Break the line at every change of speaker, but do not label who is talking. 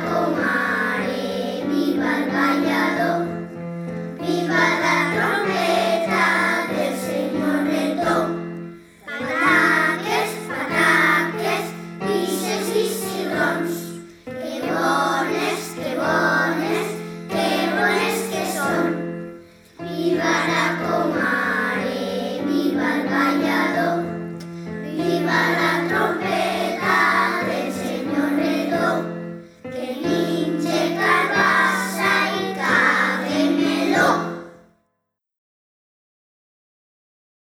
comare, viva el ballador, viva la trompeta del Senyor Rector. Pataques, pataques, guixes i cigrons, que bones, que bones, que bones que són. Viva la comare, viva el ballador, viva la